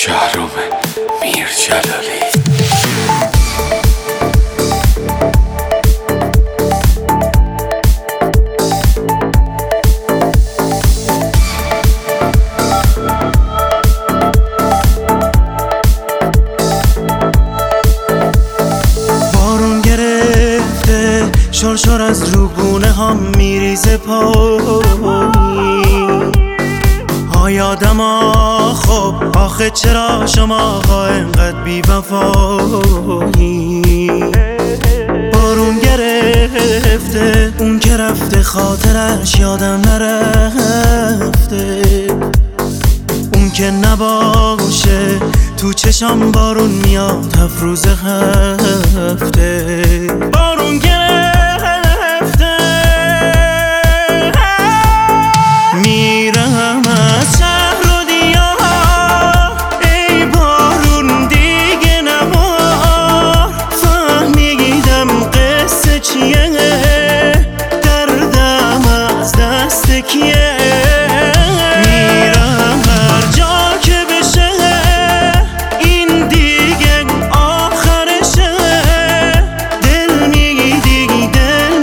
شهرام میرجلالی. بارون گرفته شرشر از روبونه هم میریزه پایین. یادم خب آخه چرا شما اینقدر بی وفایی. بارون گرفته اون که رفته خاطرش یادم نرفته. اون که نباشه تو چشم بارون میاد 7 روز هفته. بارون گرفته